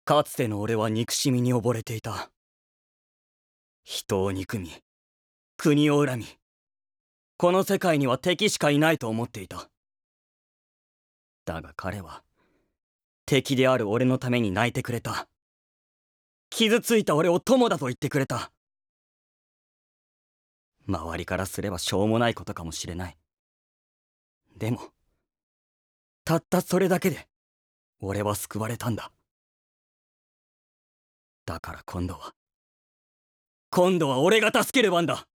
かつての俺は憎しみに溺れていた。人を憎み、国を恨み、この世界には敵しかいないと思っていた。だが彼は敵である俺のために泣いてくれた。傷ついた俺を友だと言ってくれた。周りからすればしょうもないことかもしれない。でもたったそれだけで俺は救われたんだ。だから今度は俺が助ける番だ。